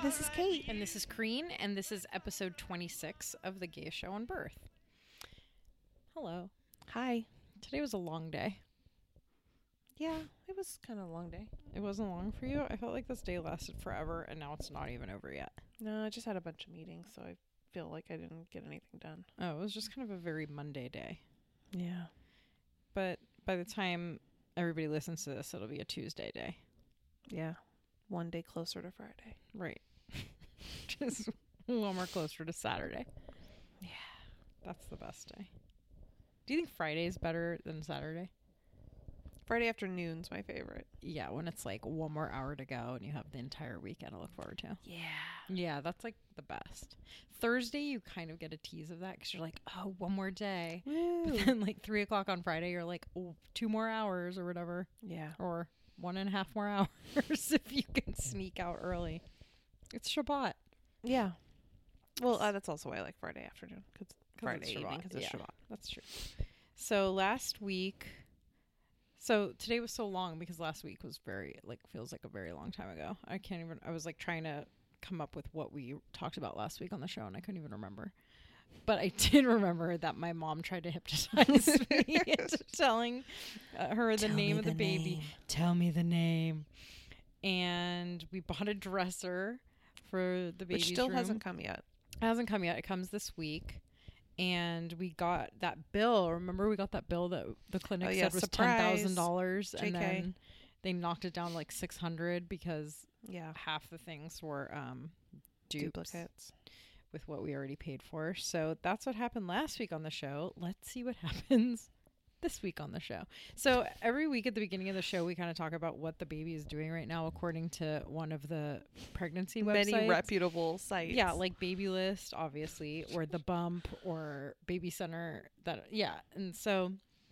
this is Kate. And this is Crean, and this is episode 26 of The Gay Show on Birth. Hello. Hi. Today was a long day. Yeah, it was kind of a long day. It wasn't long for you? I felt like this day lasted forever, and now it's not even over yet. No, I just had a bunch of meetings, so I feel like I didn't get anything done. Oh, it was just kind of a very Monday day. Yeah. But by the time everybody listens to this, it'll be a Tuesday day. Yeah. One day closer to Friday. Right. Just one more closer to Saturday. Yeah. That's the best day. Do you think Friday is better than Saturday? Friday afternoon's my favorite. Yeah, when it's like one more hour to go and you have the entire weekend to look forward to. Yeah. Yeah, that's like the best. Thursday, you kind of get a tease of that because you're like, oh, one more day. Woo. But then like 3 o'clock on Friday, you're like, oh, 2 more hours or whatever. Yeah. Or 1.5 more hours if you can sneak out early. It's Shabbat. Yeah. Well, that's also why I like Friday afternoon. Cause Friday it's evening Shabbat. because it's Yeah. Shabbat. That's true. So last week, so today was so long because last week was feels like a very long time ago. I was like trying to come up with what we talked about last week on the show and I couldn't even remember. But I did remember that my mom tried to hypnotize me into telling her the name of the baby. Tell me the name. And we bought a dresser for the baby's Which still room. hasn't come yet. It hasn't come yet. It comes this week. And we got that bill. Remember we got that bill that the clinic said was $10,000 and then they knocked it down to like $600 because half the things were duplicates with what we already paid for. So that's what happened last week on the show. Let's see what happens this week on the show. So every week at the beginning of the show, we kind of talk about what the baby is doing right now, according to one of the pregnancy websites. Many reputable sites. Yeah, like Baby List, obviously, or The Bump, or Baby Center. And so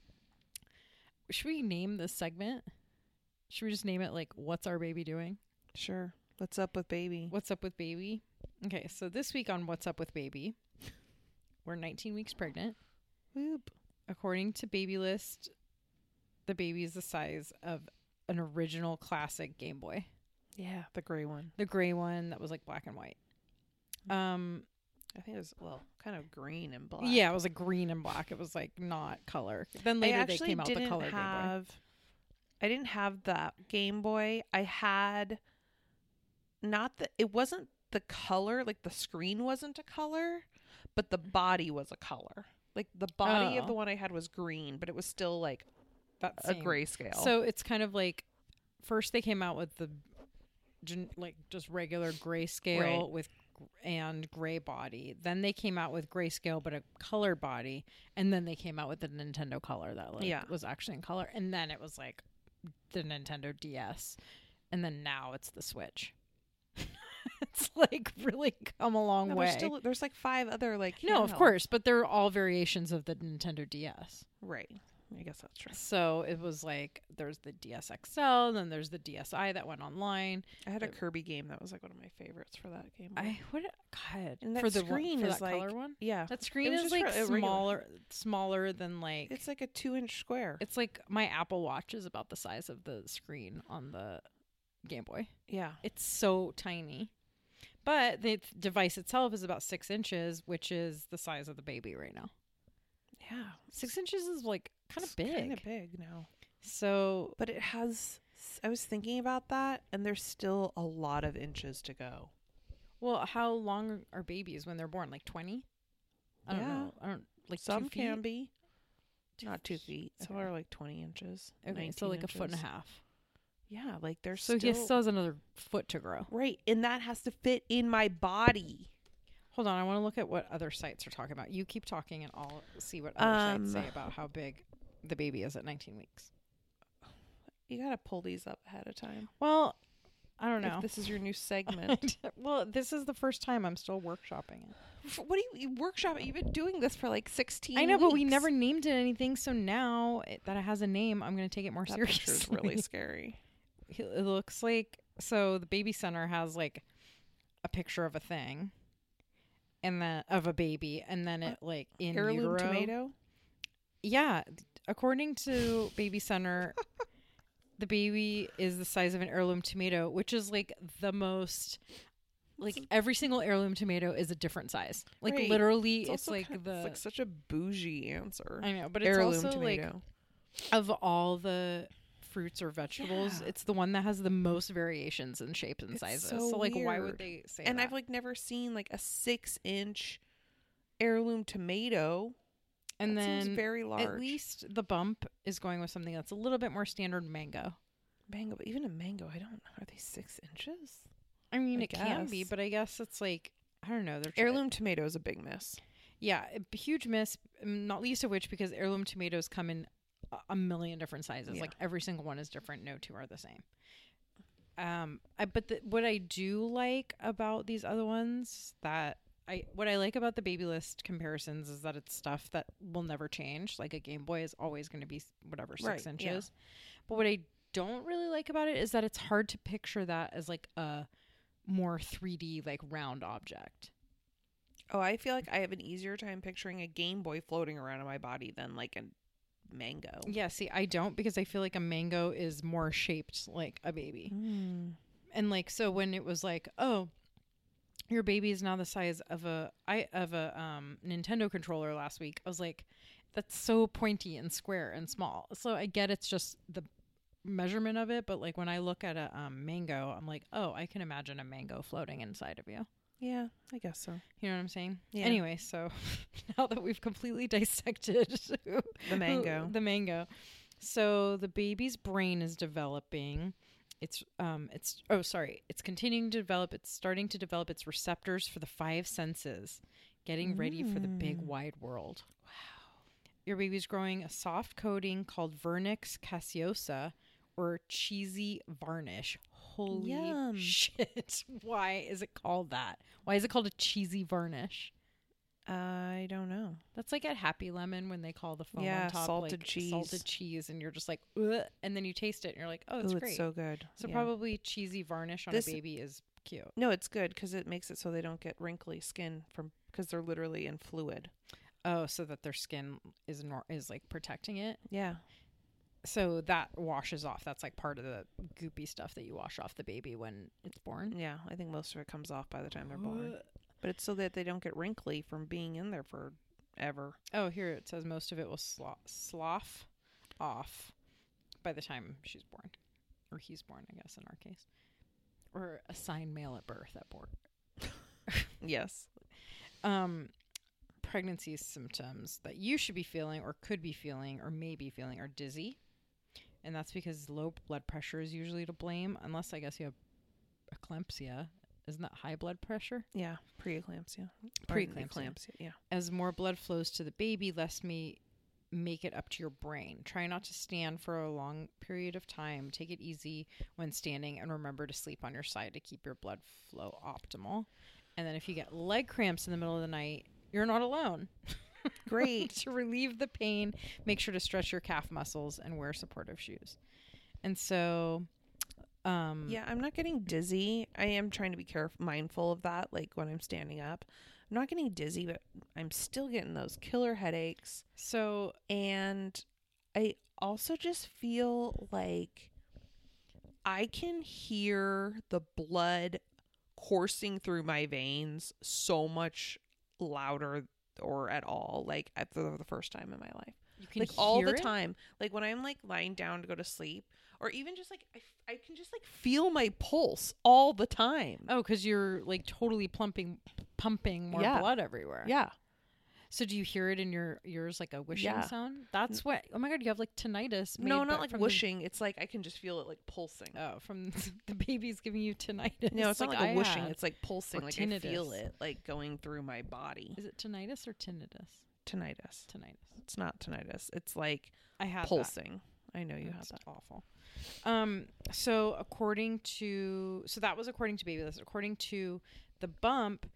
should we name this segment? Should we just name it like, What's Our Baby Doing? Sure. What's up with baby? What's up with baby? Okay, so this week on What's Up with Baby, we're 19 weeks pregnant. Whoop. According to Baby List, the baby is the size of an original classic Game Boy. Yeah, the gray one. The gray one that was like black and white. I think it was, kind of green and black. Yeah, it was like green and black. It was like not color. Then later they came out with the color Game Boy. I didn't have that Game Boy. I had it wasn't the color, like the screen wasn't a color, but the body was a color. Like the body of the one I had was green, but it was still like a grayscale. So it's kind of like first they came out with the like just regular grayscale and gray body. Then they came out with grayscale but a color body, and then they came out with the Nintendo Color that was actually in color, and then it was like the Nintendo DS, and then now it's the Switch. It's like really come a long way. There's like 5 other like no, of course, but they're all variations of the Nintendo DS. Right. I guess that's true. So it was like there's the DS XL, then there's the DSi that went online. I had a Kirby game that was like one of my favorites for that game. God. And that for the screen for is that like color one? Yeah. That screen is like smaller than like it's like a 2-inch square. It's like my Apple Watch is about the size of the screen on the Game Boy. Yeah. It's so tiny. But the device itself is about 6 inches, which is the size of the baby right now. Yeah. 6 inches is like kind of big. Kind of big now. So, but I was thinking about that, and there's still a lot of inches to go. Well, how long are babies when they're born? Like 20? I don't know. I don't like some 2 feet? can be. Not 2 feet. Some are like 20 inches. Okay, so like inches. a foot and a half. Yeah, like there's so he still has another foot to grow. Right, and that has to fit in my body. Hold on, I want to look at what other sites are talking about. You keep talking and I'll see what other sites say about how big the baby is at 19 weeks. You got to pull these up ahead of time. Well, I don't know. If this is your new segment. Well, this is the first time I'm still workshopping it. What do you workshop? You've been doing this for like 16 I know, weeks. but we never named it anything. So now that it has a name, I'm going to take it more seriously. That picture is really scary. It looks like, so the baby center has like a picture of a thing and then of a baby, and then it like in heirloom utero. Tomato. Yeah, according to Baby Center, the baby is the size of an heirloom tomato, which is like the most like every single heirloom tomato is a different size. Like Right. literally, It's it's also like it's like such a bougie answer. I know, but it's Heirloom also like tomato. of all the fruits or vegetables, Yeah. it's the one that has the most variations in shapes and It's sizes. so So like, why would weird. they say And that? I've like never seen like a 6-inch heirloom tomato. And That seems then very large. at least the bump is going with something that's a little bit more standard mango. Mango, but even a mango, I don't. Are they 6 inches? I mean, I it can be, guess. but I guess it's like I don't know. They're Heirloom tomato is a big miss. yeah, a huge miss. Not least of which because heirloom tomatoes come in a million different sizes. Yeah. Like every single one is different. No two are the same. What I do like about these other ones what I like about the baby list comparisons is that it's stuff that will never change. Like a Game Boy is always going to be whatever 6 Right, yeah. inches. But what I don't really like about it is that it's hard to picture that as like a more 3D like round object. Oh, I feel like I have an easier time picturing a Game Boy floating around in my body than like a mango. Yeah, see, I don't because I feel like a mango is more shaped like a baby. And like so when it was like, "Oh, your baby is now the size of a Nintendo controller last week." I was like, "That's so pointy and square and small." So I get it's just the measurement of it, but like when I look at a mango, I'm like, "Oh, I can imagine a mango floating inside of you." Yeah, I guess so. You know what I'm saying? Yeah. Anyway, so now that we've completely dissected The mango. So the baby's brain is developing. It's continuing to develop. It's starting to develop its receptors for the 5 senses, getting ready for the big wide world. Wow. Your baby's growing a soft coating called vernix caseosa or cheesy varnish. Holy Yum. shit. Why is it called that? Why is it called a cheesy varnish? I don't know. That's like at Happy Lemon when they call the foam Yeah, on top salted like cheese. salted cheese, and you're just like, ugh, and then you taste it, and you're like, oh, it's Ooh, great. it's so good. So Yeah. probably cheesy varnish on This- a baby is cute. No, it's good because it makes it so they don't get wrinkly skin because they're literally in fluid. Oh, so that their skin is like protecting it. Yeah. So that washes off. That's like part of the goopy stuff that you wash off the baby when it's born. Yeah, I think most of it comes off by the time they're born. But it's so that they don't get wrinkly from being in there forever. Oh, here it says most of it will slough off by the time she's born. Or he's born, I guess, in our case. Or assigned male at birth at born. Yes. Pregnancy symptoms that you should be feeling or could be feeling or may be feeling are dizzy. And that's because low blood pressure is usually to blame, unless I guess you have eclampsia. Isn't that high blood pressure? Yeah, preeclampsia. Preeclampsia. Yeah. As more blood flows to the baby, less may make it up to your brain. Try not to stand for a long period of time. Take it easy when standing, and remember to sleep on your side to keep your blood flow optimal. And then if you get leg cramps in the middle of the night, you're not alone. Great. To relieve the pain, make sure to stretch your calf muscles and wear supportive shoes. And so Yeah, I'm not getting dizzy. I am trying to be mindful of that, like when I'm standing up. I'm not getting dizzy, but I'm still getting those killer headaches. So And I also just feel like I can hear the blood coursing through my veins so much louder or at all, like for the first time in my life. you can Like all hear the it? time. Like when I'm like lying down to go to sleep, or even just like I can just like feel my pulse all the time. Oh, because you're like totally pumping more Yeah. blood everywhere. Yeah. So do you hear it in your ears like a whooshing Yeah. sound? That's what. Oh my god, you have like tinnitus. No, made not by- like from whooshing. It's like I can just feel it like pulsing. from the baby's giving you tinnitus. No, it's not like I a whooshing. had. It's like pulsing. Or Like I feel tinnitus. it like going through my body. Is it tinnitus or tinnitus? Tinnitus. Tinnitus. It's not tinnitus. It's like I have pulsing. I know you have That's that. awful. So that was according to Babylist. According to the bump,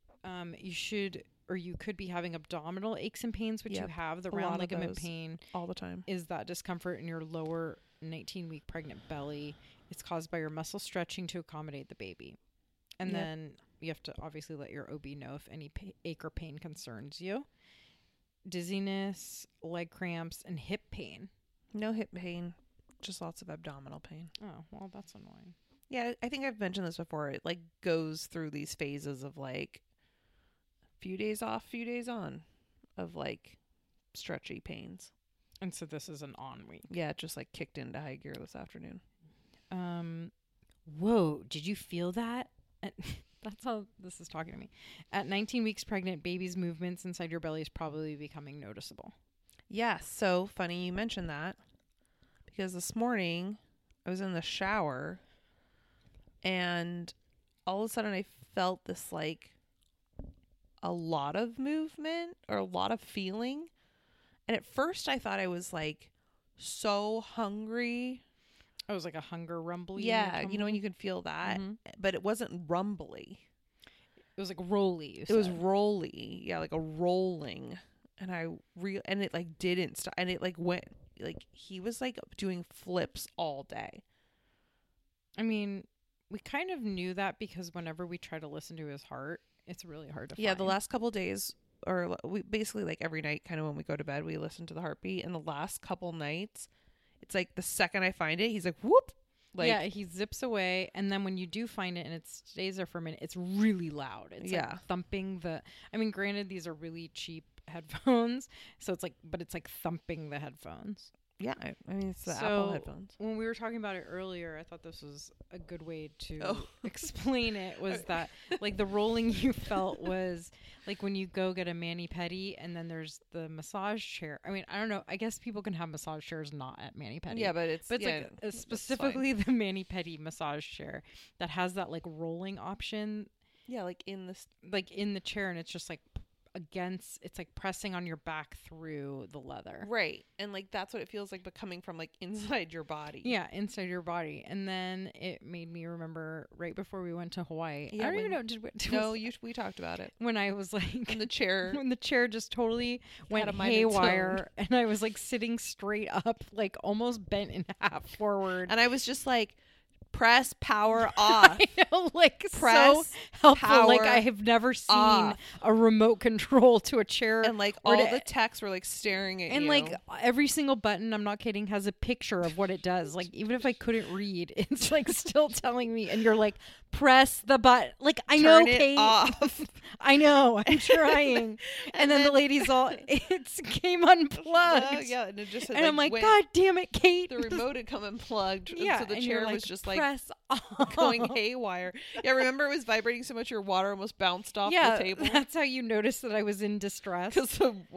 you could be having abdominal aches and pains, which you Yep. have. The A lot round of ligament those. pain All the time. is that discomfort in your lower 19-week pregnant belly. It's caused by your muscle stretching to accommodate the baby. And Yep. then you have to obviously let your OB know if any ache or pain concerns you. Dizziness, leg cramps, and hip pain. No hip pain. Just lots of abdominal pain. Oh, well, that's annoying. Yeah, I think I've mentioned this before. It like goes through these phases of like few days off, few days on of like stretchy pains. And so this is an on week. Yeah, it just like kicked into high gear this afternoon. Whoa, did you feel that? That's how this is talking to me. At 19 weeks pregnant, baby's movements inside your belly is probably becoming noticeable. Yeah, so funny you mentioned that because this morning I was in the shower and all of a sudden I felt this like a lot of movement or a lot of feeling. And at first I thought I was like so hungry. Oh, it was like a hunger rumbly. Yeah, you know when you can feel that, but it wasn't rumbly. It was like rolly. It was rolly. Yeah, like a rolling. And and it like didn't stop, and it like went like he was like doing flips all day. I mean, we kind of knew that because whenever we try to listen to his heart, it's really hard to find. Yeah, the last couple days, or we basically like every night, kind of when we go to bed, we listen to the heartbeat. And the last couple nights, it's like the second I find it, he's like whoop. Like, yeah, he zips away, and then when you do find it and it stays there for a minute, it's really loud. It's like thumping the. I mean, granted, these are really cheap headphones, so it's like, but it's like thumping the headphones. Yeah, I mean, it's the Apple headphones. When we were talking about it earlier, I thought this was a good way to explain it. Was that like the rolling you felt was like when you go get a mani-pedi and then there's the massage chair. I mean, I don't know. I guess people can have massage chairs not at mani-pedi. Yeah, but it's like specifically the mani-pedi massage chair that has that like rolling option. Yeah, like in the chair, and it's just like it's like pressing on your back through the leather, right? And like that's what it feels like, but coming from like inside your body. Yeah, inside your body. And then it made me remember right before we went to Hawaii. Yeah, I don't even know. We talked about it when I was like in the chair. When the chair just totally went haywire, and I was like sitting straight up, like almost bent in half forward, and I was just like, press power off. I know, like press so helpful. Like I have never seen a remote control to a chair, and like all the texts were like staring at you, and like every single button, I'm not kidding, has a picture of what it does. Like even if I couldn't read, it's like still telling me. And you're like, press the button. Like I know, Kate. Off. I know. I'm trying. and then the lady's all, it came unplugged. Yeah, and it just and I'm like, God damn it, Kate. The remote had come unplugged. Yeah, so the chair was just like press going haywire. Yeah, remember it was vibrating so much your water almost bounced off the table. That's how you noticed that I was in distress. Because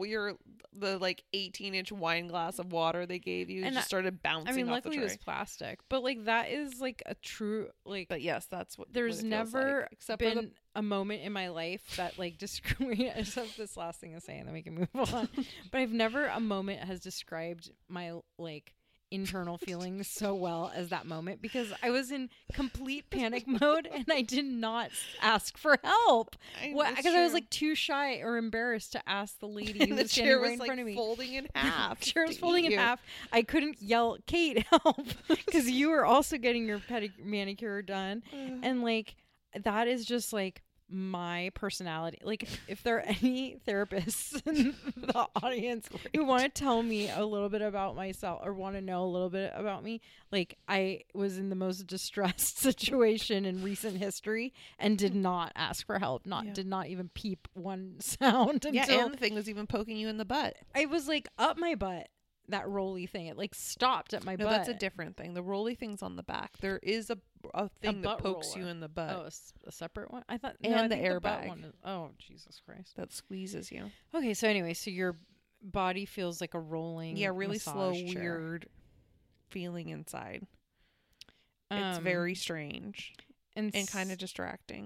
the like 18-inch wine glass of water they gave you just started bouncing. I mean, luckily off the tray. It was plastic, but like that is like a true like. But yes, that's what. There's what it never like, except been a moment in my life that like I just have this last thing to say, and then we can move on. But I've never a moment has described my like internal feelings so well as that moment, because I was in complete panic mode and I did not ask for help because I was like too shy or embarrassed to ask the lady who was standing right in front of me. Folding in half. The chair was folding in half. I couldn't yell, Kate, help, because you were also getting your manicure done, and like that is just like my personality. Like if there are any therapists in the audience who want to tell me a little bit about myself or want to know a little bit about me, like I was in the most distressed situation in recent history and did not ask for help, did not even peep one sound until and the thing was even poking you in the butt. I was like up my butt. That rolly thing, it like stopped at my butt. That's a different thing. The rolly thing's on the back. There is a thing that pokes roller. You in the butt. Oh, a separate one? I thought. And no, the airbag. Oh, Jesus Christ. That squeezes you. Okay, so anyway, so your body feels like a rolling, really slow, chair. Weird feeling inside. It's very strange and kind of distracting.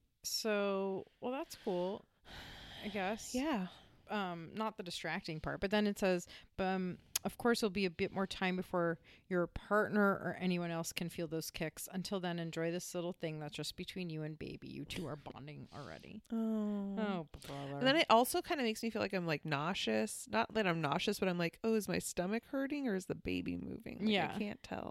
So, well, that's cool, I guess. Yeah. Not the distracting part, but then it says, of course, it'll be a bit more time before your partner or anyone else can feel those kicks. Until then, enjoy this little thing that's just between you and baby. You two are bonding already. Oh, brother. And then it also kind of makes me feel like I'm like nauseous. Not that I'm nauseous, but I'm like, oh, is my stomach hurting or is the baby moving? Like, yeah, I can't tell.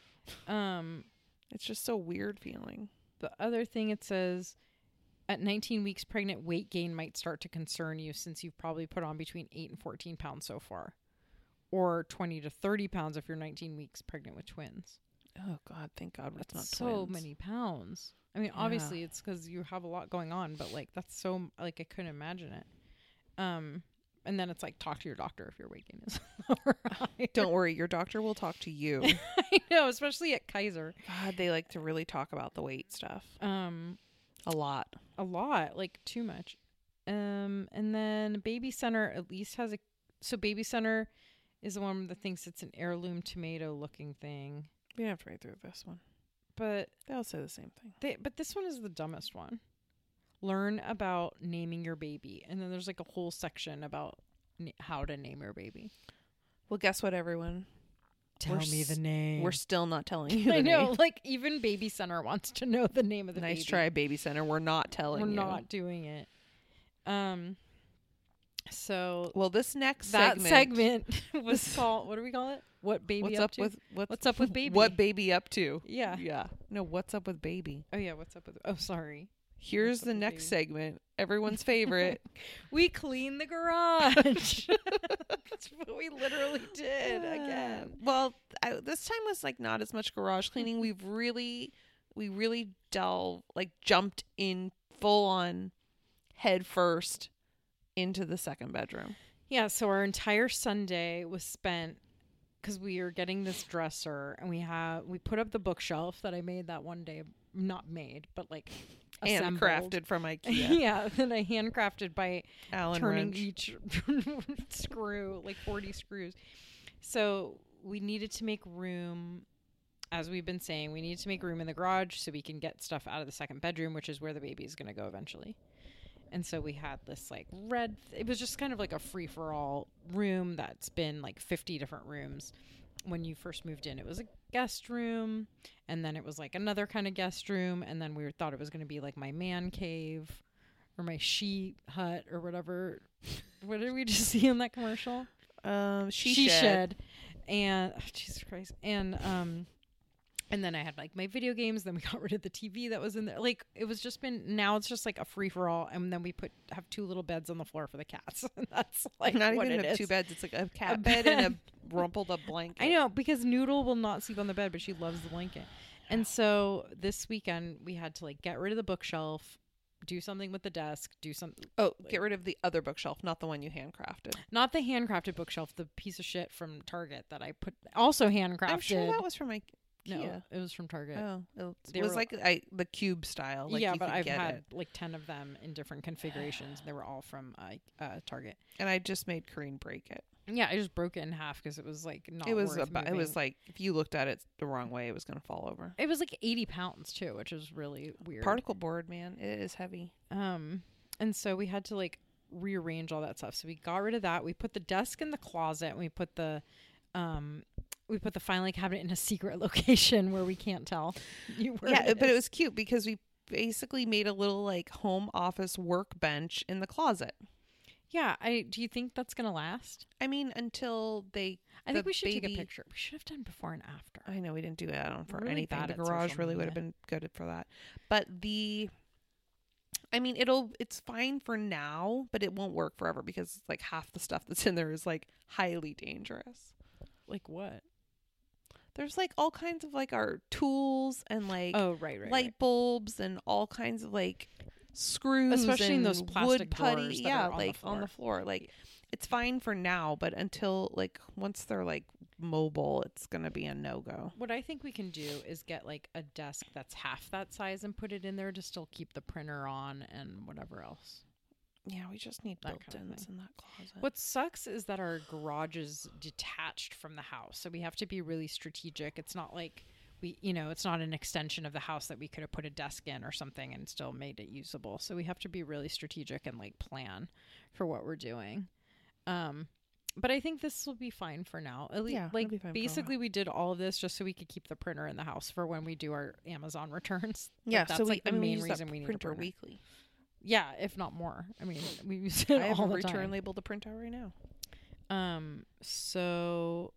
It's just so weird feeling. The other thing it says, at 19 weeks pregnant, weight gain might start to concern you since you've probably put on between 8 and 14 pounds so far. Or 20 to 30 pounds if you're 19 weeks pregnant with twins. Oh God, thank God it's not That's so twins. many pounds. I mean, Yeah. obviously it's because you have a lot going on, but like that's so like I couldn't imagine it. And then it's like talk to your doctor if your weight gain is lower. Don't worry, your doctor will talk to you. I know, especially at Kaiser. God, they like to really talk about the weight stuff. A lot. A lot, like too much. And then Baby Center at least has Baby Center is the one that thinks it's an heirloom tomato looking thing. We don't have to write through this one. But They all say the same thing. but this one is the dumbest one. Learn about naming your baby. And then there's like a whole section about how to name your baby. Well, guess what, everyone? Tell me the name. We're still not telling you the I know, name. like even Baby Center wants to know the name of the baby. Nice try, Baby Center. We're not telling you. We're not doing it. So Well, this next that segment was called, what do we call it? What baby what's up up to? with What's up with baby? What baby up to? Yeah. Yeah. No, what's up with baby? Oh yeah, what's up with? Oh, sorry. Here's What's up the with next baby? segment. Everyone's favorite. We cleaned the garage. That's what we literally did again. Well, this time was like not as much garage cleaning. we really jumped in full on head first into the second bedroom. Yeah, so our entire Sunday was spent because we were getting this dresser, and we put up the bookshelf that I made that one day. Not made, but like assembled. Handcrafted from IKEA. Yeah, that I handcrafted by Allen turning wrench. each screw, like 40 screws. So we needed to make room, as we've been saying, we needed to make room in the garage so we can get stuff out of the second bedroom, which is where the baby is going to go eventually. And so we had this like it was just kind of like a free-for-all room that's been like 50 different rooms. When you first moved in, it was a guest room, and then it was like another kind of guest room, and then we thought it was going to be like my man cave or my sheep hut or whatever. What did we just see in that commercial? She shed. And Jesus Christ. And then I had like my video games. Then we got rid of the TV that was in there. Like it was just now it's just like a free for all. And then we have two little beds on the floor for the cats. And that's like Not what even it is. 2 beds. It's like a cat bed and a rumpled up blanket. I know, because Noodle will not sleep on the bed, but she loves the blanket. And so this weekend we had to like get rid of the bookshelf, do something with the desk, do something. Oh, get rid of the other bookshelf, not the one you handcrafted. Not the handcrafted bookshelf, the piece of shit from Target that I also handcrafted. I'm sure that was from IKEA. No, it was from Target. Oh, They it was were like the cube style. Like yeah, you but could I've get had it. like 10 of them in different configurations. They were all from Target. And I just made Corinne break it. Yeah, I just broke it in half because it was like not. It was worth it was moving. like if you looked at it the wrong way, it was going to fall over. It was like 80 pounds too, which is really weird. Particle board, man, it is heavy. And so we had to like rearrange all that stuff. So we got rid of that. We put the desk in the closet, and we put the filing cabinet in a secret location where we can't tell you where. Yeah, but it was cute because we basically made a little like home office workbench in the closet. Yeah, do you think that's gonna last? I mean, until I think we should take a baby- picture. We should have done before and after. I know we didn't do that on for We're really anything. bad The at garage social really would have media. been good for that. But it's fine for now, but it won't work forever because like half the stuff that's in there is like highly dangerous. Like what? There's like all kinds of like our tools and like Oh, right. light bulbs and all kinds of like screws, Especially in and those plastic wood putty. drawers that Yeah, are on like the on the floor. Like it's fine for now, but until like once they're like mobile, it's gonna be a no-go. What I think we can do is get like a desk that's half that size and put it in there to still keep the printer on and whatever else. Yeah, we just need That kind of built-ins thing. in that closet. What sucks is that our garage is detached from the house, so we have to be really strategic. It's not like it's not an extension of the house that we could have put a desk in or something and still made it usable. So we have to be really strategic and like plan for what we're doing. But I think this will be fine for now. At least, Yeah, it'll like be fine for a basically, we did all of this just so we could keep the printer in the house for when we do our Amazon returns. Yeah, Like, that's so like the we main use that reason we need a printer printer. weekly. Yeah, if not more. I mean, we use I it have all a the return time. label to print out right now. So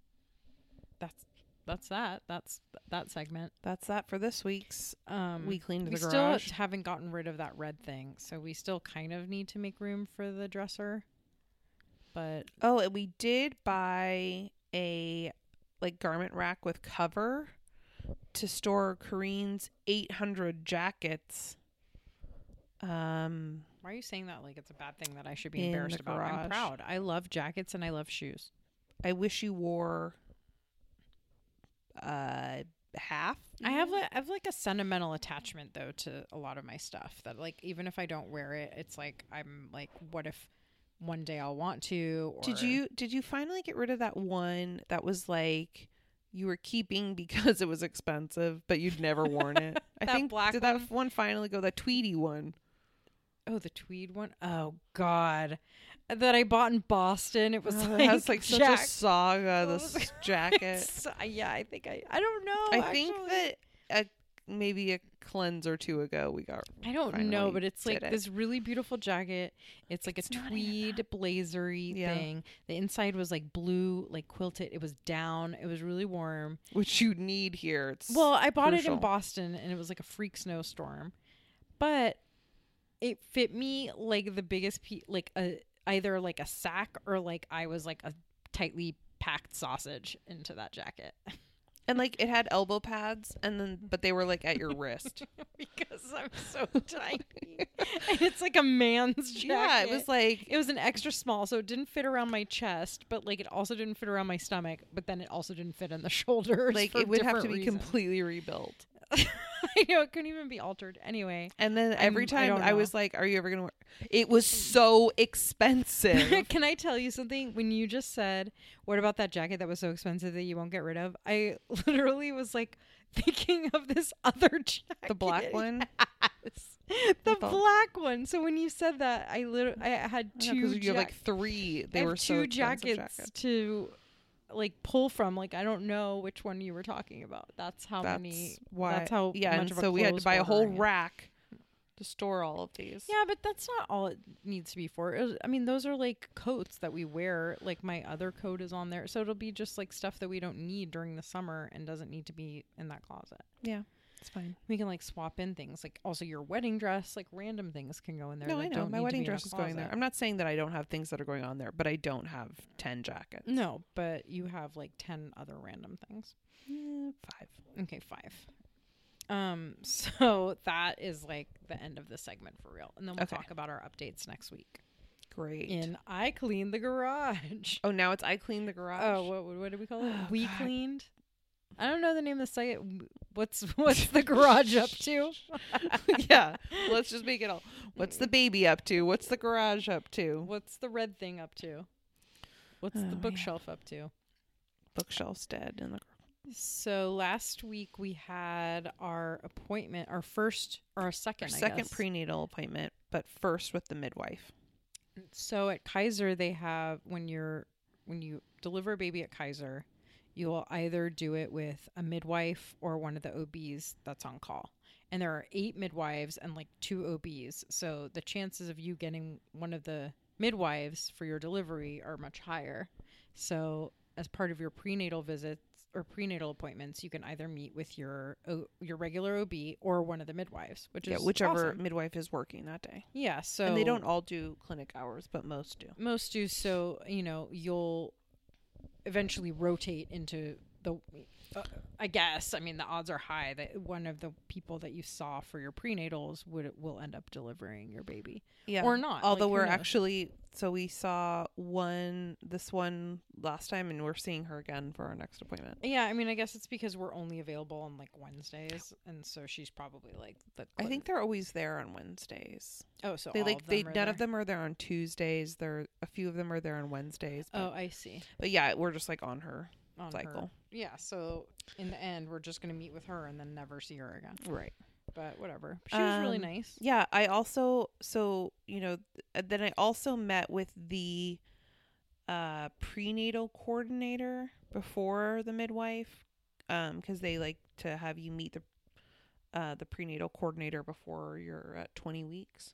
that's that. That's that segment. That's that for this week's. We cleaned We the still garage. haven't gotten rid of that red thing, so we still kind of need to make room for the dresser. But Oh, and we did buy a like garment rack with cover, to store Kareen's 800 jackets. Why are you saying that like it's a bad thing that I should be In embarrassed the about? I'm garage. proud. I love jackets and I love shoes. I wish you wore half. I have like a sentimental attachment though to a lot of my stuff that like even if I don't wear it, it's like I'm like, what if one day I'll want to? Or... Did you finally get rid of that one that was like you were keeping because it was expensive, but you'd never worn it? I That think black did that one finally go? That Tweety one. Oh, the tweed one. Oh God, that I bought in Boston. It was It has like such a Jack- saga. Oh, This jacket. yeah, I think I don't know. I think actually. that maybe a cleanse or two ago we got. I don't know, finally but it's like did it. this really beautiful jacket. It's like It's a not tweed blazery Yeah. thing. The inside was like blue, like quilted. It was down. It was really warm. Which you need here. It's Well, I bought it crucial. in Boston and it was like a freak snowstorm. But it fit me like the biggest like either like a sack or like I was like a tightly packed sausage into that jacket. And like it had elbow pads, but they were like at your wrist. Because I'm so tiny. And it's like a man's jacket. Yeah, it was like It was an extra small, so it didn't fit around my chest, but like it also didn't fit around my stomach, but then it also didn't fit in the shoulders. like for it would have to different be reasons. completely rebuilt. I know it couldn't even be altered. Anyway, And then every I time don't I was like, "Are you ever gonna wear?" It was so expensive. can I tell you something? When you just said, "What about that jacket that was so expensive that you won't get rid of?" I literally was like thinking of this other jacket. The black one. Yes. The What the- black one. So when you said that, I had I know, two. 'cause you have like three. They I were have so two expensive jackets to like pull from. Like I don't know which one you were talking about. That's how That's many. why. That's how Yeah, much and of a so we had to clothes buy a whole hoarder I am. rack to store all of these. Yeah, but that's not all it needs to be for. I mean, those are like coats that we wear. Like my other coat is on there, so it'll be just like stuff that we don't need during the summer and doesn't need to be in that closet. Yeah, it's fine. We can like swap in things. Like also your wedding dress, like random things can go in there. No, that I know. don't My need to wedding be in a dress is going there. closet. I'm not saying that I don't have things that are going on there, but I don't have 10 jackets. No, but you have like 10 other random things. 5. Okay, 5. So that is like the end of the segment for real. And then we'll Okay. talk about our updates next week. Great. In I Cleaned the Garage. Oh, now it's I Clean the Garage. Oh, what did we call it? Oh, We God. Cleaned? I don't know the name of the site. What's the garage up to? Yeah. Let's just make it all. What's the baby up to? What's the garage up to? What's the red thing up to? What's Oh, the man. bookshelf up to? Bookshelf's dead in the. So last week we had our appointment, our second Prenatal appointment, but first with the midwife. So at Kaiser, they have when you deliver a baby at Kaiser, you will either do it with a midwife or one of the OBs that's on call. And there are 8 midwives and like 2 OBs. So the chances of you getting one of the midwives for your delivery are much higher. So as part of your prenatal visits or prenatal appointments, you can either meet with your regular OB or one of the midwives, which is whichever awesome. midwife is working that day. Yeah, so And they don't all do clinic hours, but most do. most do. So you'll eventually rotate into the I guess, I mean, the odds are high that one of the people that you saw for your prenatals will end up delivering your baby. Yeah. Or not. Although Like, who we're knows? actually, so we saw this one last time, and we're seeing her again for our next appointment. Yeah, I mean, I guess it's because we're only available on like Wednesdays, and so she's probably like the. I think they're always there on Wednesdays. Oh, so They all like of them are none of there? them are there on Tuesdays. A few of them are there on Wednesdays. But, Oh, I see. but yeah, we're just like on her On cycle. her. Yeah, so in the end, we're just gonna meet with her and then never see her again. Right. But whatever. She was really Um, nice. Yeah, I also then I also met with the prenatal coordinator before the midwife, because they like to have you meet the prenatal coordinator before you're at 20 weeks.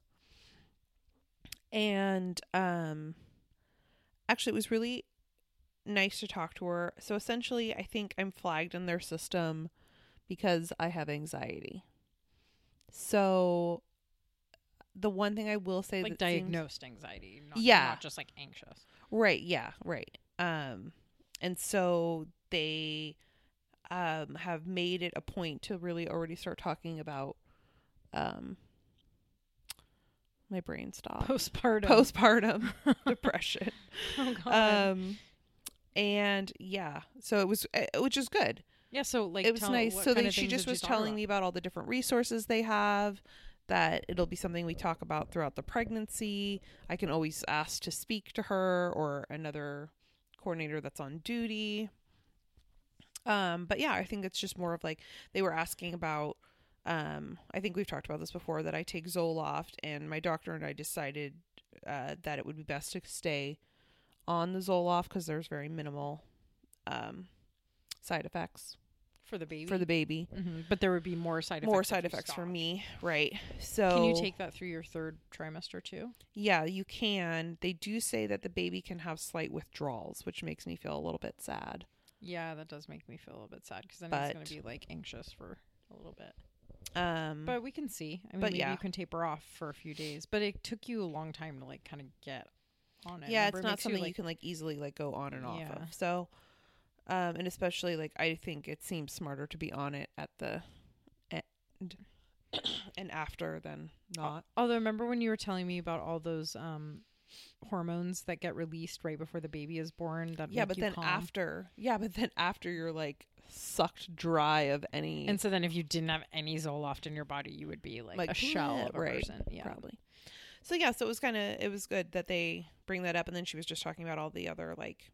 And actually, it was really nice to talk to her. So essentially, I think I'm flagged in their system because I have anxiety. So the one thing I will say Like that seems- diagnosed anxiety, Yeah. not just like anxious. right, yeah, right. And so they have made it a point to really already start talking about my brain stopped. Postpartum depression. Oh god. And yeah, so it was, which is good. Yeah, so like It was nice. So she just was telling me about all the different resources they have, that it'll be something we talk about throughout the pregnancy. I can always ask to speak to her or another coordinator that's on duty. But yeah, I think it's just more of like, they were asking about, I think we've talked about this before, that I take Zoloft, and my doctor and I decided that it would be best to stay on the Zoloft because there's very minimal side effects for the baby. Mm-hmm. But there would be more side effects for me, right? So can you take that through your third trimester too? Yeah, you can. They do say that the baby can have slight withdrawals, which makes me feel a little bit sad. Yeah, that does make me feel a little bit sad because then he's going to be like anxious for a little bit. But we can see. I mean, maybe you can taper off for a few days, but it took you a long time to like kind of get on it. Yeah, it's not something you can like easily like go on and off of. So, and especially like, I think it seems smarter to be on it at the end and after than not. Although remember when you were telling me about all those hormones that get released right before the baby is born, that but then after you're like sucked dry of any, and so then if you didn't have any Zoloft in your body, you would be like a shell of a person. Yeah, probably. So yeah, so it was good that they bring that up. And then she was just talking about all the other like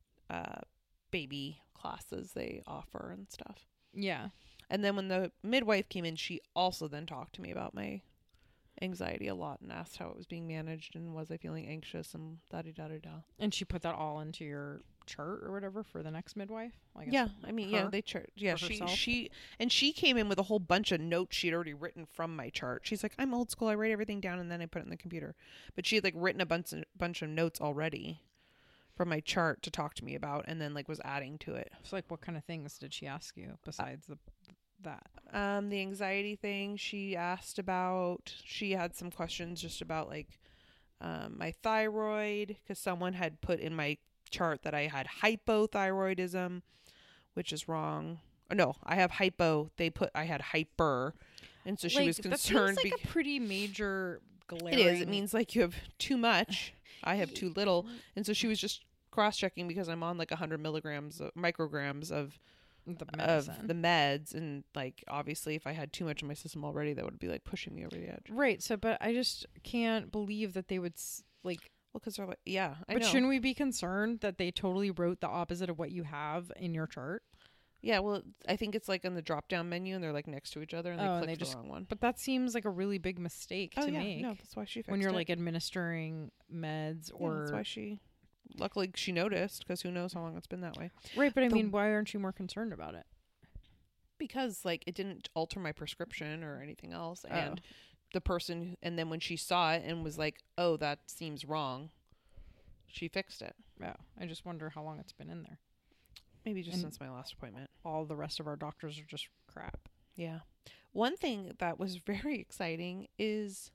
baby classes they offer and stuff. Yeah. And then when the midwife came in, she also then talked to me about my anxiety a lot and asked how it was being managed and was I feeling anxious and da-da-da-da-da. And she put that all into your chart or whatever for the next midwife? They chart. Yeah, she came in with a whole bunch of notes she'd already written from my chart. She's like, I'm old school. I write everything down and then I put it in the computer. But she had like written a bunch of notes already from my chart to talk to me about, and then like was adding to it. So like, what kind of things did she ask you besides that? The anxiety thing she asked about. She had some questions just about like my thyroid, because someone had put in my chart that I had hypothyroidism, which is wrong. Oh, no, I have hypo. I had hyper, and so she was concerned. That seems like a pretty major glaring. It is. It means like you have too much. I have too little, and so she was just cross-checking because I'm on like 100 micrograms of the meds, and like obviously if I had too much in my system already, that would be like pushing me over the edge. Right. So, but I just can't believe that they would like. Well, because they're like, yeah, but shouldn't we be concerned that they totally wrote the opposite of what you have in your chart? Yeah, well, I think it's like on the drop-down menu, and they're like next to each other, and they clicked the wrong one. But that seems like a really big mistake to make. No, that's why she fixed when you're it. like administering meds, or that's why she. Luckily, she noticed, because who knows how long it's been that way. Right, but I mean, why aren't you more concerned about it? Because like it didn't alter my prescription or anything else, and the person, and then when she saw it and was like, "Oh, that seems wrong," she fixed it. Yeah, I just wonder how long it's been in there. Maybe just since my last appointment. All the rest of our doctors are just crap. Yeah. One thing that was very exciting is,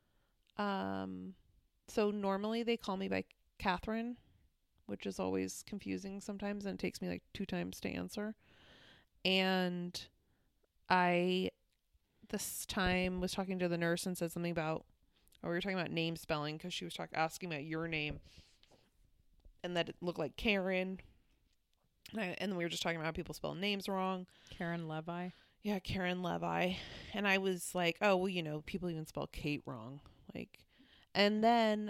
so normally they call me by Catherine, which is always confusing sometimes, and it takes me like 2 times to answer. And I, this time, was talking to the nurse and said something about, we were talking about name spelling, because she was asking about your name, and that it looked like Karen. And then we were just talking about how people spell names wrong. Karen Levi. Yeah, Karen Levi. And I was like, oh, well, people even spell Kate wrong. And then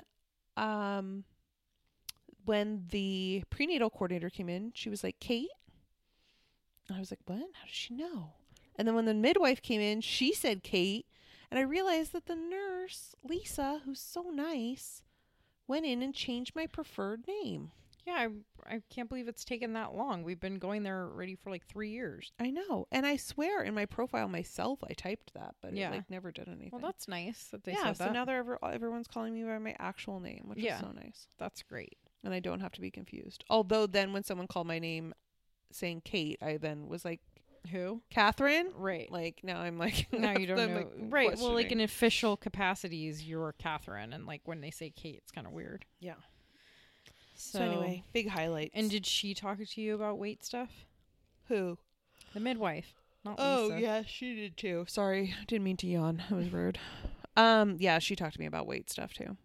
when the prenatal coordinator came in, she was like, Kate? And I was like, what? How does she know? And then when the midwife came in, she said Kate. And I realized that the nurse, Lisa, who's so nice, went in and changed my preferred name. Yeah, I can't believe it's taken that long. We've been going there already for like 3 years. I know. And I swear in my profile myself, I typed that, but it never did anything. Well, that's nice that they said that. Yeah, so now everyone's calling me by my actual name, which is so nice. That's great. And I don't have to be confused. Although then when someone called my name saying Kate, I then was like, who? Catherine? Right. Like, now I'm like... now you don't know. Like, right. Well, like in official capacities, you're Catherine. And like when they say Kate, it's kind of weird. Yeah. So anyway, big highlights. And did she talk to you about weight stuff? Who? The midwife. Not Oh, Lisa. yeah, she did too. Sorry, didn't mean to yawn. That was rude. Yeah, she talked to me about weight stuff too.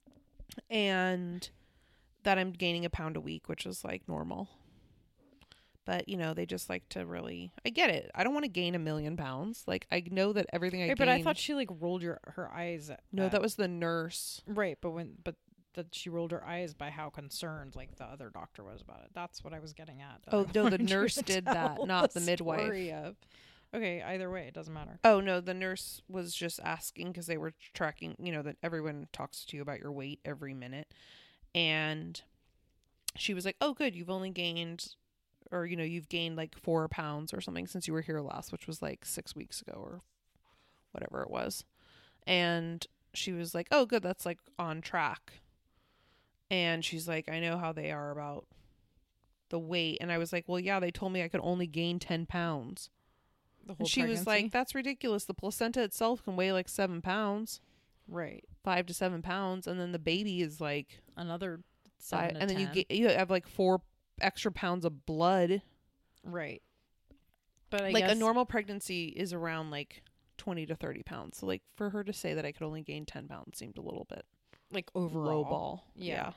And that I'm gaining a pound a week, which is like normal. But, you know, they just like to really, I get it. I don't want to gain 1,000,000 pounds. Like, I know that everything I Right, gain. but I thought she like rolled her eyes. No, that was the nurse. right. But that she rolled her eyes by how concerned like the other doctor was about it. That's what I was getting at. Oh, no, the nurse did that, not the midwife. Story of. Okay, either way, it doesn't matter. Oh, no, the nurse was just asking because they were tracking, you know, that everyone talks to you about your weight every minute. And she was like, oh, good, you've only gained, or, you know, you've gained like 4 pounds or something since you were here last, which was like 6 weeks ago or whatever it was. And she was like, oh, good, that's like on track. And she's like, I know how they are about the weight. And I was like, well, yeah, they told me I could only gain 10 pounds. The whole And she was like, that's ridiculous. The placenta itself can weigh like 7 pounds. right, 5 to 7 pounds. And then the baby is like another 7 to and 10. then you have like 4 extra pounds of blood. right. But I like guess a normal pregnancy is around like 20 to 30 pounds. So like for her to say that I could only gain 10 pounds seemed a little bit like overall. lowball. Yeah.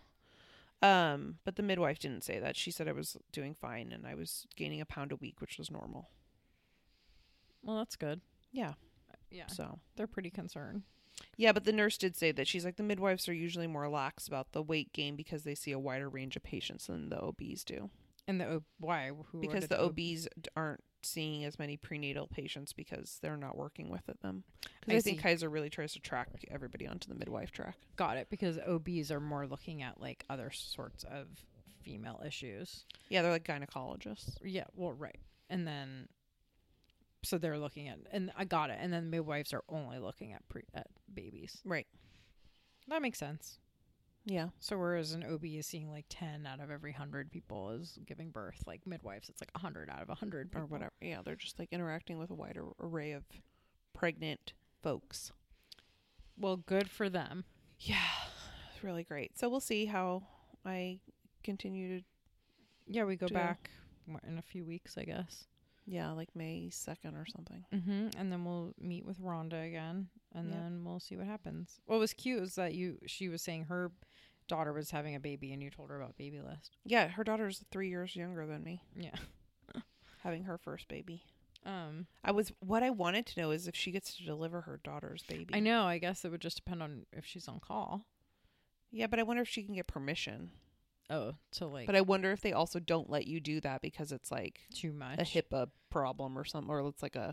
But the midwife didn't say that. She said I was doing fine and I was gaining a pound a week, which was normal. Well, that's good. Yeah. Yeah. So They're pretty concerned. yeah, but the nurse did say that she's like the midwives are usually more lax about the weight gain because they see a wider range of patients than the OBs do. And why? Because the OBs aren't seeing as many prenatal patients because they're not working with them. Because I think see. Kaiser really tries to track everybody onto the midwife track. Got it, because OBs are more looking at like other sorts of female issues. Yeah, they're like gynecologists. Yeah, well, right. And then so they're looking at, and I got it. And then midwives are only looking at at babies. Right. That makes sense. Yeah. So whereas an OB is seeing like 10 out of every 100 people is giving birth, like midwives, it's like 100 out of 100 people. Or whatever. Yeah, they're just like interacting with a wider array of pregnant folks. Well, good for them. Yeah, it's really great. So we'll see how I continue to, Yeah, we go Do- back in a few weeks, I guess. yeah, like May 2nd or something. Mm-hmm. And then we'll meet with Rhonda again, and Yep. then we'll see what happens. What was cute is that she was saying her daughter was having a baby, and you told her about Baby List. Yeah, her daughter's 3 years younger than me, Yeah. having her first baby. I What I wanted to know is if she gets to deliver her daughter's baby. know. I guess it would just depend on if she's on call. Yeah, but I wonder if she can get permission. Oh, so like, But I wonder if they also don't let you do that because it's like too much. a HIPAA problem or something, or it's like I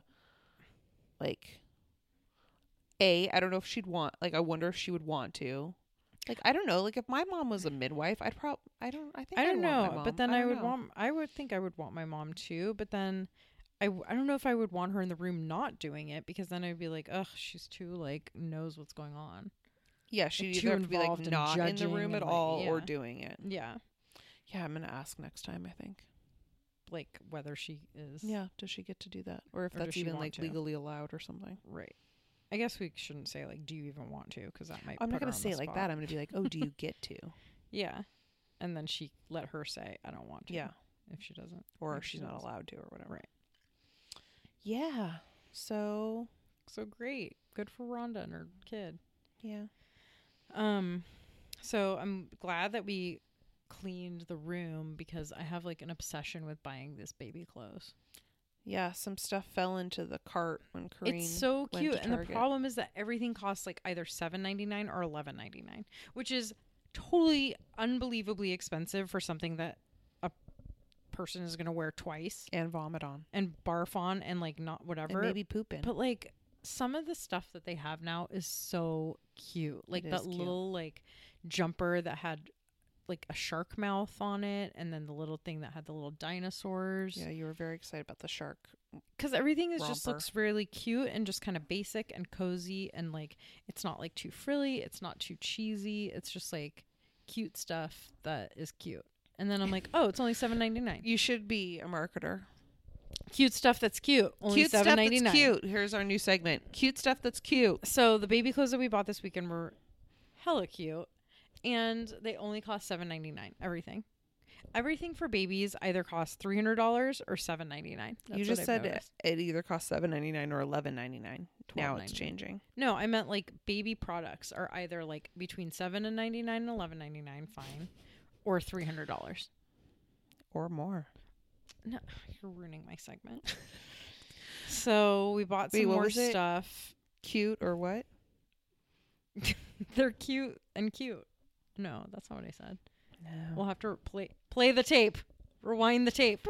don't know if she'd want, like, I wonder if she would want to. Like, I don't know. Like, if my mom was a midwife, I think I I'd don't want my know, mom. but then I I don't would know. I would think I would want my mom too, but then I don't know if I would want her in the room not doing it, because then I'd be like, ugh, she's too like knows what's going on. Yeah, she'd too either have to be like involved in not in the judging room and, at like, all or yeah. doing it. Yeah, Yeah, I'm gonna ask next time. I think. like whether she is. Yeah, does she get to do that, or if Or does that's she even want like to? legally allowed or something? Right. I guess we shouldn't say like, do you even want to? Because that might. I'm not put her gonna on say the it like spot. that. I'm gonna be like, oh, do you get to? Yeah, and then she let her say, I don't want to. Yeah, if she doesn't, or if she she's not does. allowed to, or whatever. Right. Yeah. So So great, good for Rhonda and her kid. yeah. So I'm glad that we cleaned the room, because I have like an obsession with buying this baby clothes. Yeah, some stuff fell into the cart when Corrine It's so went cute, to and the Target. problem is that everything costs like either $7.99 or $11.99, which is totally unbelievably expensive for something that a person is going to wear twice and vomit on and barf on and like not whatever. and maybe poop in. But like some of the stuff that they have now is so cute. Like It that is cute. little like jumper that had like a shark mouth on it, and then the little thing that had the little dinosaurs. Yeah, you were very excited about the shark. Because everything is just Romper. looks really cute and just kind of basic and cozy, and like it's not like too frilly, it's not too cheesy. It's just like cute stuff that is cute. And then I'm like, oh, it's only $7.99. You should be a marketer. Cute stuff that's cute. Only Cute stuff that's $7.99. cute. Here's our new segment. Cute stuff that's cute. So the baby clothes that we bought this weekend were hella cute, and they only cost $7.99. Everything. Everything for babies either costs $300 or $7.99. You just said it either costs $7.99 or $11.99. Now it's changing. No, I meant like baby products are either like between $7.99 and $11.99, fine, or $300 or more. No, you're ruining my segment. So we bought some more stuff. Cute or what? They're cute and cute. No, that's not what I said. No. We'll have to play the tape. Rewind the tape.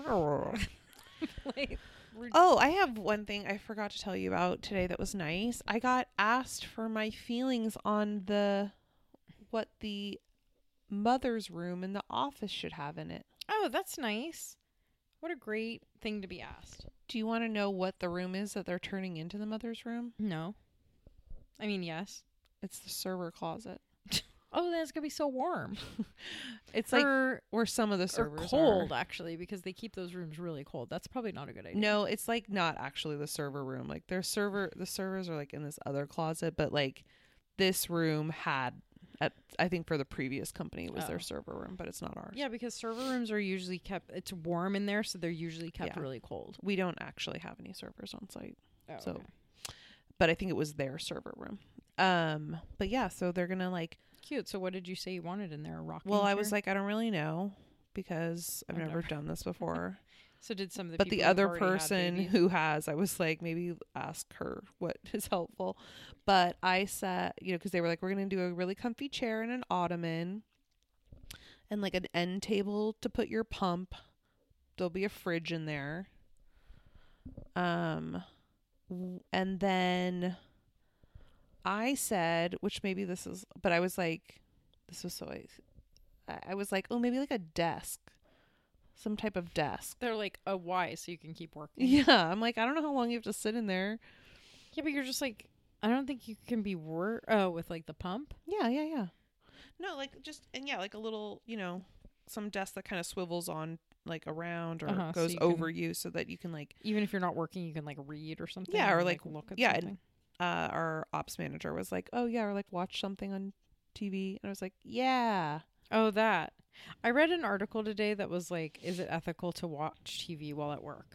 Oh, I have one thing I forgot to tell you about today that was nice. I got asked for my feelings on what the mother's room in the office should have in it. Oh, that's nice. What a great thing to be asked. Do you want to know what the room is that they're turning into the mother's room? No. I mean, yes. It's the server closet. Oh, that's going to be so warm. It's like where some of the servers are cold, actually, because they keep those rooms really cold. That's probably not a good idea. No, it's like not actually the server room. Like the servers are like in this other closet, but like this room had I think for the previous company it was their server room, but it's not ours. Yeah, because server rooms are usually kept, it's warm in there, so they're usually kept really cold. We don't actually have any servers on site. Oh, so okay. But I think it was their server room. But yeah, so they're gonna like cute. So what did you say you wanted in there? A rocking chair? I was like, I don't really know because I've never done this before. So did some of the but people the other person who has, I was like, maybe ask her what is helpful. But I said, because they were like, we're going to do a really comfy chair and an ottoman and like an end table to put your pump. There'll be a fridge in there. And then I said, which maybe this is, but I was like, I was like, oh, maybe like a desk. Some type of desk. They're like, oh, why? So you can keep working. Yeah. I'm like, I don't know how long you have to sit in there. Yeah, but you're just like, I don't think you can be with like the pump. Yeah. No, like just, and yeah, like a little, some desk that kind of swivels on like around or goes so over you so that you can like. Even if you're not working, you can like read or something. Yeah, or like look at something. And, our ops manager was like, oh yeah, or like watch something on TV. And I was like, yeah. Oh, that. I read an article today that was like, is it ethical to watch TV while at work?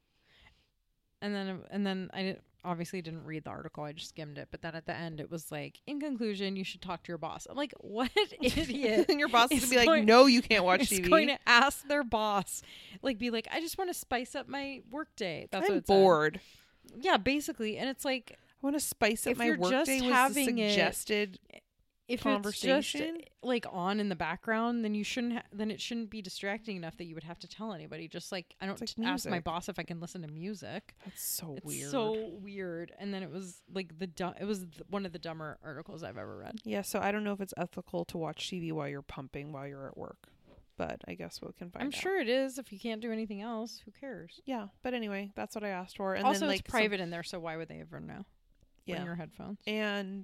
And then I obviously didn't read the article. I just skimmed it. But then at the end, it was like, in conclusion, you should talk to your boss. I'm like, what idiot? And your boss is going to be like, no, you can't watch TV. Going to ask their boss, like, be like, I just want to spice up my work day. That's I'm what it's bored. Yeah, basically. And it's like, I want to spice up my work day was the suggested if conversation. It's just like on in the background, then you shouldn't. Then it shouldn't be distracting enough that you would have to tell anybody. Just like I don't ask my boss if I can listen to music. That's so weird. So weird. And then it was like one of the dumber articles I've ever read. Yeah. So I don't know if it's ethical to watch TV while you're pumping while you're at work, but I guess we can find out. I'm sure it is. If you can't do anything else, who cares? Yeah. But anyway, that's what I asked for. And also, then, it's private in there, so why would they ever know? Yeah. Bring your headphones. And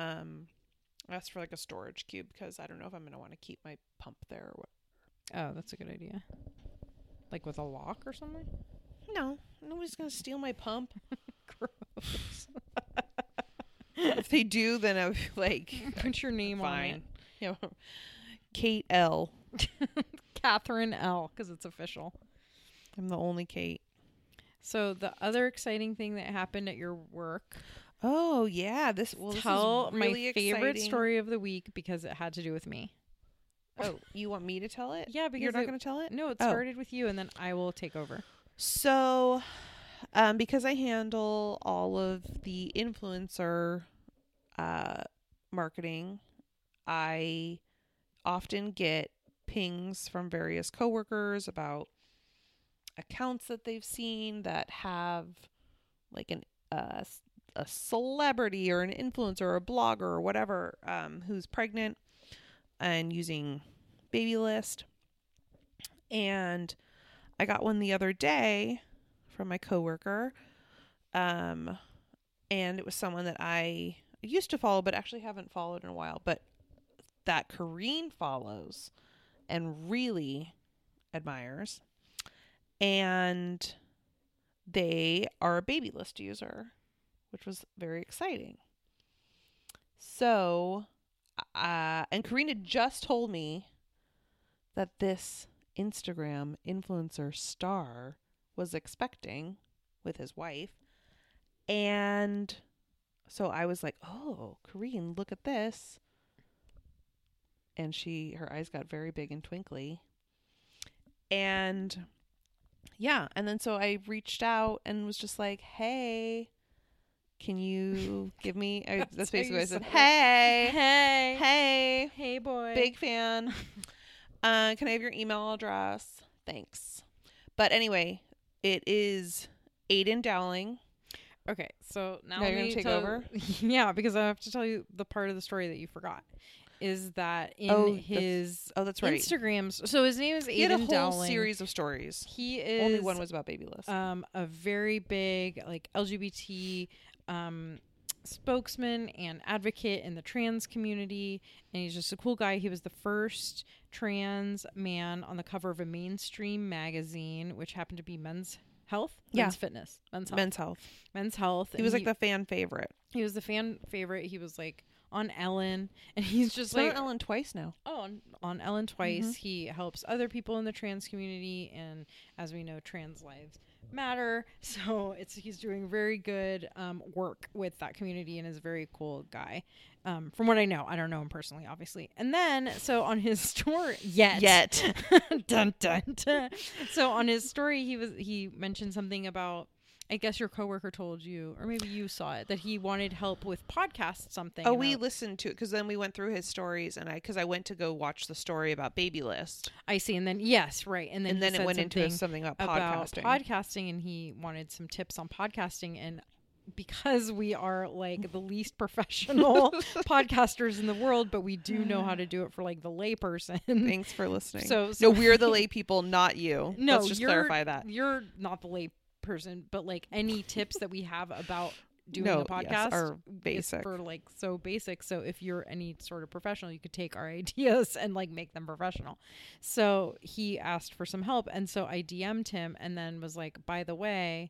I asked for like a storage cube because I don't know if I'm going to want to keep my pump there or what. Oh, that's a good idea. Like with a lock or something? No, nobody's going to steal my pump. Gross. If they do, then I would like put your name on it. Yeah. Kate L. Catherine L. Because it's official. I'm the only Kate. So the other exciting thing that happened at your work. Oh yeah, this is really my favorite story of the week because it had to do with me. Oh, you want me to tell it? Yeah, because you're not going to tell it. No, it started with you, and then I will take over. So, because I handle all of the influencer marketing, I often get pings from various coworkers about accounts that they've seen that have like a celebrity or an influencer or a blogger or whatever who's pregnant and using Babylist. And I got one the other day from my coworker, and it was someone that I used to follow but actually haven't followed in a while, but that Kareen follows and really admires, and they are a Babylist user, which was very exciting. So, and Karina just told me that this Instagram influencer star was expecting with his wife. And so I was like, oh, Corinne, look at this. And her eyes got very big and twinkly. And yeah. And then so I reached out and was just like, hey, can you give me, that's basically what I said. Hey, boy. big fan. Can I have your email address? Thanks. But anyway, it is Aiden Dowling. Okay, so now you're going to take over? Yeah, because I have to tell you the part of the story that you forgot. Is that in his that's right. Instagrams? So his name is Aiden Dowling. He had a whole series of stories. He is only one was about Babylist. A very big like LGBT spokesman and advocate in the trans community, and he's just a cool guy. He was the first trans man on the cover of a mainstream magazine, which happened to be Men's Health, Men's Fitness, Men's Health. He was like the fan favorite. He was the fan favorite. He was like on Ellen, and he's just on like Ellen twice now. Oh, on Ellen twice. Mm-hmm. He helps other people in the trans community, and as we know, trans lives matter. So he's doing very good work with that community, and is a very cool guy. From what I know, I don't know him personally, obviously. And then, so on his story, yet, dun, dun, dun. So on his story, he mentioned something about, I guess your coworker told you, or maybe you saw it, that he wanted help with podcast something. Oh, we listened to it because then we went through his stories, and because I went to go watch the story about Babylist. I see, and then yes, right, and then it went into something about podcasting, and he wanted some tips on podcasting, and because we are like the least professional podcasters in the world, but we do know how to do it for like the lay person. Thanks for listening. So no, we're the lay people, not you. No, let's just clarify that you're not the lay person, but like any tips that we have about doing the podcast are basic. For like so basic. So if you're any sort of professional, you could take our ideas and like make them professional. So he asked for some help, and so I DM'd him and then was like, by the way,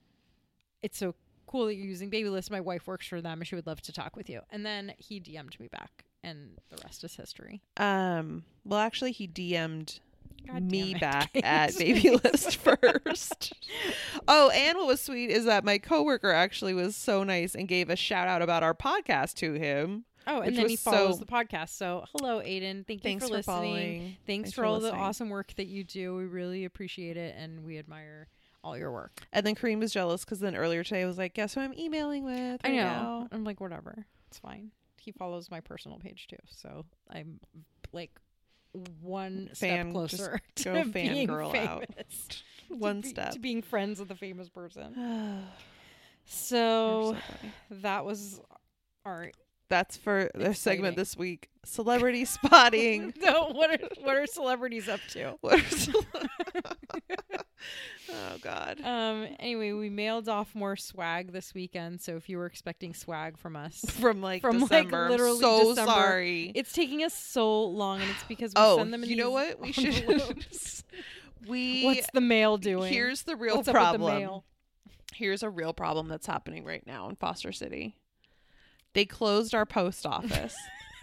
it's so cool that you're using Babylist. My wife works for them and she would love to talk with you. And then he DM'd me back, and the rest is history. Well, actually he DM'd me back Kate. at Babylist first. Oh, and what was sweet is that my coworker actually was so nice and gave a shout out about our podcast to him. Oh, and then he follows the podcast. So hello, Aiden. Thanks you for listening. Following. Thanks for all the awesome work that you do. We really appreciate it, and we admire all your work. And then Kareem was jealous because then earlier today I was like, guess who I'm emailing with? I know. Now? I'm like, whatever. It's fine. He follows my personal page too. So I'm like one step closer to being famous. One step. To being friends with a famous person. So that was our... That's for their segment this week. Celebrity spotting. No, what are celebrities up to? Oh God. Anyway, we mailed off more swag this weekend. So if you were expecting swag from us from December, literally so December, sorry. It's taking us so long, and it's because we send them in. You know what? We should. What's the mail doing? Here's the real problem. Here's a real problem that's happening right now in Foster City. They closed our post office.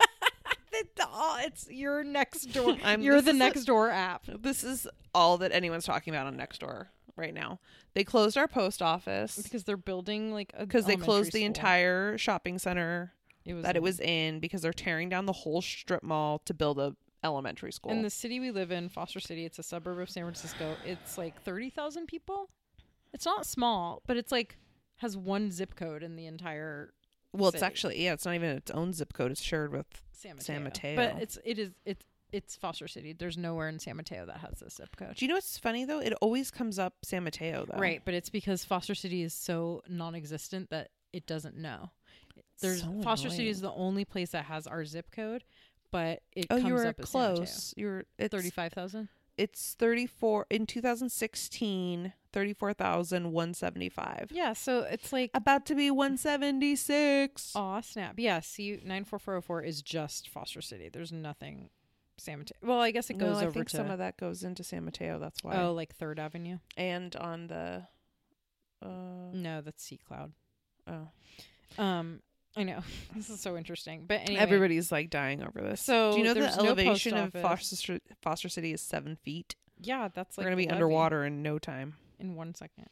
It's your Nextdoor. You're the Nextdoor app. This is all that anyone's talking about on Nextdoor right now. They closed our post office because they're building because they closed the entire shopping center it was in because they're tearing down the whole strip mall to build a elementary school. In the city we live in, Foster City, it's a suburb of San Francisco. It's like 30,000 people. It's not small, but it's like has one zip code in the entire. Well, city. It's actually it's not even its own zip code. It's shared with San Mateo. But it's Foster City. There's nowhere in San Mateo that has this zip code. Do you know what's funny though? It always comes up San Mateo though. Right, but it's because Foster City is so non-existent that it doesn't know. Foster City is the only place that has our zip code, but it comes up as close. It's 35,000. It's 34 in 2016. 34,175. Yeah, so it's like about to be 176. Aw, snap. Yeah, see, 94404 is just Foster City. There's nothing San Mateo. Well, I guess it goes over to... I think some of that goes into San Mateo. That's why. Oh, like 3rd Avenue? And on the... No, that's C Cloud. Oh. I know. This is so interesting. But anyway. Everybody's like dying over this. So do you know the there's no elevation post of office. Foster City is 7 feet? Yeah, that's like We're gonna be the levee underwater in no time. in 1 second.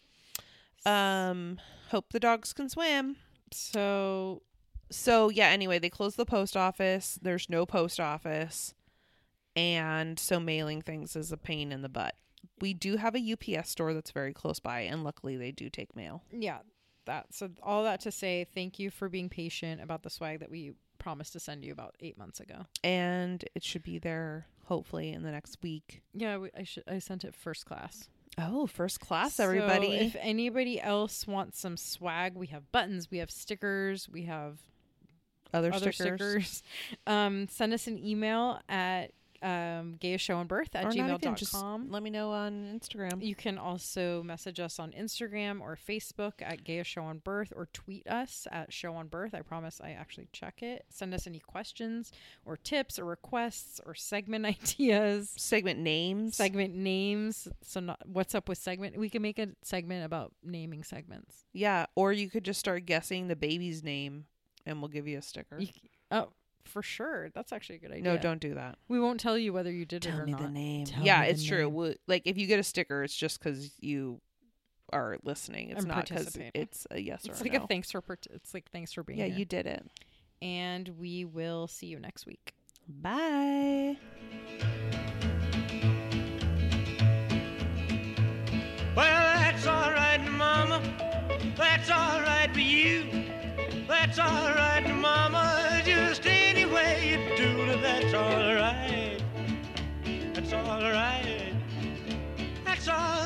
Hope the dogs can swim. So yeah, anyway, they closed the post office. There's no post office. And so mailing things is a pain in the butt. We do have a UPS store that's very close by, and luckily they do take mail. yeah, so all that to say, thank you for being patient about the swag that we promised to send you about 8 months ago. And it should be there hopefully in the next week. Yeah, I sent it first class. Oh, first class, everybody. So if anybody else wants some swag, we have buttons, we have stickers, we have other stickers. Send us an email at gayashowandbirth@gmail.com. Let me know on Instagram. You can also message us on Instagram or Facebook at gayashowandbirth, or tweet us at showonbirth. I promise I actually check it. Send us any questions or tips or requests or segment ideas. Segment names. So what's up with segment? We can make a segment about naming segments. Yeah, or you could just start guessing the baby's name and we'll give you a sticker. For sure. That's actually a good idea. No, don't do that. We won't tell you whether you did it or not. Tell me the name. Tell yeah, me the it's true. name. Well, like if you get a sticker, it's just because you are listening. It's I'm not because participating. it's a yes or It's a like no. thanks for being yeah, here. you did it. And we will see you next week. Bye. Well, that's all right, Mama. That's all right for you. That's all right, Mama. Just any way you do it, that's all right. That's all right. That's all